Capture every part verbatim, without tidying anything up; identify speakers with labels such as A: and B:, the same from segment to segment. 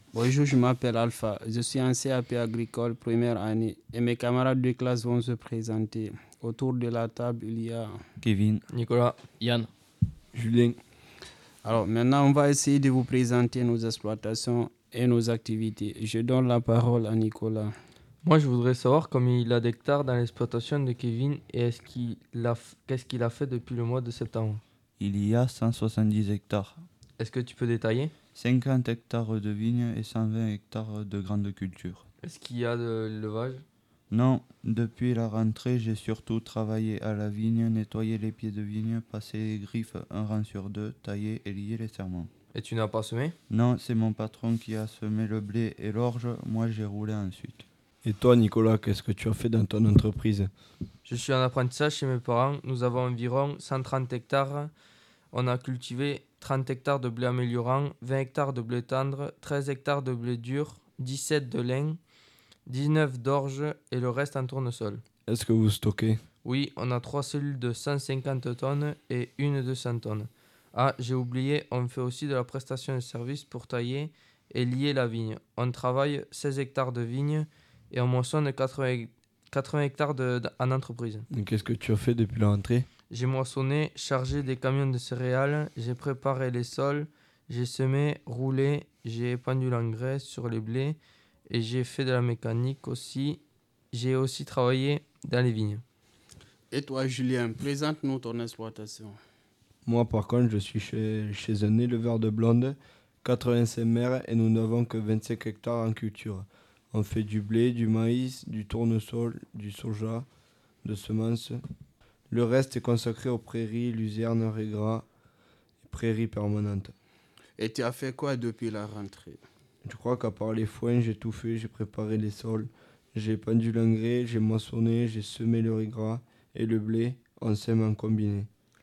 A: Bonjour, je m'appelle Alpha. Je suis en C A P agricole première année et mes camarades de classe vont se présenter. Autour de la table, il y a
B: Kevin,
C: Nicolas, Yann,
D: Julien.
A: Alors maintenant, on va essayer de vous présenter nos exploitations et nos activités. Je donne la parole à Nicolas.
C: Moi, je voudrais savoir combien il a d'hectares dans l'exploitation de Kevin et est-ce qu'il a f- qu'est-ce qu'il a fait depuis le mois de septembre.
B: il y a cent soixante-dix hectares,
C: Est-ce que tu peux détailler?
B: cinquante hectares de vignes et cent vingt hectares de grandes cultures.
C: Est-ce qu'il y a de l'élevage?
B: Non, depuis la rentrée, j'ai surtout travaillé à la vigne, nettoyer les pieds de vigne, passer les griffes un rang sur deux, tailler et lier les serments.
C: Et tu n'as pas semé?
B: Non, c'est mon patron qui a semé le blé et l'orge, moi j'ai roulé ensuite.
D: Et toi, Nicolas, qu'est-ce que tu as fait dans ton entreprise?
C: Je suis en apprentissage chez mes parents. Nous avons environ cent trente hectares. On a cultivé trente hectares de blé améliorant, vingt hectares de blé tendre, treize hectares de blé dur, dix-sept de lin, dix-neuf d'orge et le reste en tournesol.
D: Est-ce que vous stockez?
C: Oui, on a trois cellules de cent cinquante tonnes et une de cent tonnes. Ah, j'ai oublié, on fait aussi de la prestation de service pour tailler et lier la vigne. On travaille seize hectares de vignes et on moissonne quatre-vingts, quatre-vingts hectares de- de- en entreprise.
D: Et qu'est-ce que tu as fait depuis la rentrée?
C: J'ai moissonné, chargé des camions de céréales, j'ai préparé les sols, j'ai semé, roulé, j'ai épandu l'engrais sur les blés et j'ai fait de la mécanique aussi. J'ai aussi travaillé dans les vignes.
A: Et toi, Julien, présente-nous ton exploitation.
D: Moi, par contre, je suis chez, chez un éleveur de blondes, quatre-vingt-cinq mères, et nous n'avons que vingt-cinq hectares en culture. On fait du blé, du maïs, du tournesol, du soja, de semences. Le reste est consacré aux prairies, luzernes, régras et prairies permanentes.
A: Et tu as fait quoi depuis la rentrée?
D: Je crois qu'à part les foins, j'ai tout fait. J'ai préparé les sols, j'ai pendu l'engrais, j'ai moissonné, j'ai semé le riz-gras et le blé, on sème en combiné.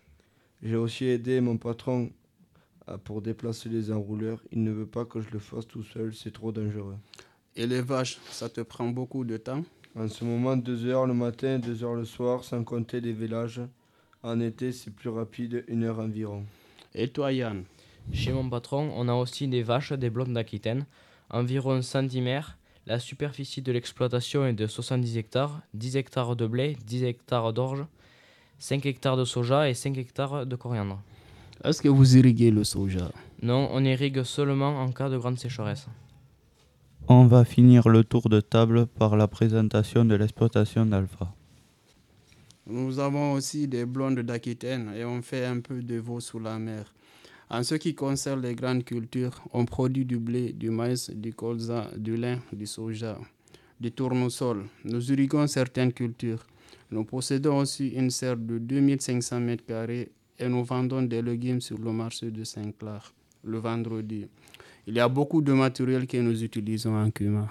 D: J'ai aussi aidé mon patron à- pour déplacer les enrouleurs. Il ne veut pas que je le fasse tout seul, c'est trop dangereux.
A: Et les vaches, ça te prend beaucoup de temps?
D: En ce moment, deux heures le matin, deux heures le soir, sans compter les vélages. En été, c'est plus rapide, une heure environ.
A: Et toi, Yann?
E: Chez mon patron, on a aussi des vaches, des blondes d'Aquitaine, environ cent dix mères. La superficie de l'exploitation est de soixante-dix hectares, dix hectares de blé, dix hectares d'orge, cinq hectares de soja et cinq hectares de coriandre.
A: Est-ce que vous irriguez le soja?
E: Non, on irrigue seulement en cas de grande sécheresse.
B: On va finir le tour de table par la présentation de l'exploitation d'Alpha.
A: Nous avons aussi des blondes d'Aquitaine et on fait un peu de veau sous la mer. En ce qui concerne les grandes cultures, on produit du blé, du maïs, du colza, du lin, du soja, du tournesol. Nous irriguons certaines cultures. Nous possédons aussi une serre de deux mille cinq cents mètres carrés et nous vendons des légumes sur le marché de Saint-Clair le vendredi. Il y a beaucoup de matériel que nous utilisons en Cuma.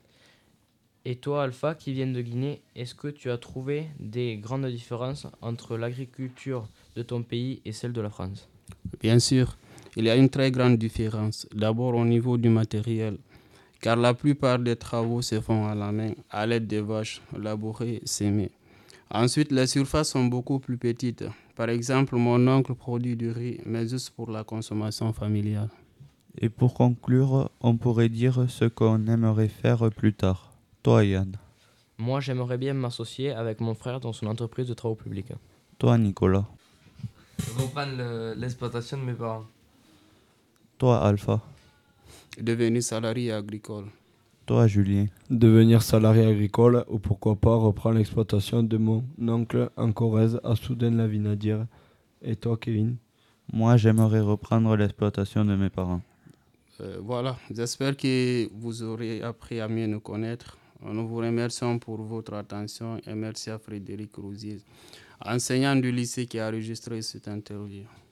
E: Et toi, Alpha, qui viens de Guinée, est-ce que tu as trouvé des grandes différences entre l'agriculture de ton pays et celle de la France?
A: Bien sûr, il y a une très grande différence. D'abord au niveau du matériel, car la plupart des travaux se font à la main, à l'aide des vaches, labourées, sémées. Ensuite, les surfaces sont beaucoup plus petites. Par exemple, mon oncle produit du riz, mais juste pour la consommation familiale.
B: Et pour conclure, on pourrait dire ce qu'on aimerait faire plus tard. Toi, Yann.
E: Moi, j'aimerais bien m'associer avec mon frère dans son entreprise de travaux publics.
B: Toi, Nicolas.
C: Reprendre le- l'exploitation de mes parents.
B: Toi, Alpha.
A: Devenu salarié agricole.
B: Toi, Julien.
D: Devenir salarié agricole ou pourquoi pas reprendre l'exploitation de mon oncle en Corrèze à Soudaine-la-Vinadière. Et toi, Kevin?
B: Moi, j'aimerais reprendre l'exploitation de mes parents.
A: Euh, voilà, j'espère que vous aurez appris à mieux nous connaître. Nous vous remercions pour votre attention et merci à Frédéric Rousier, enseignant du lycée qui a enregistré cette interview.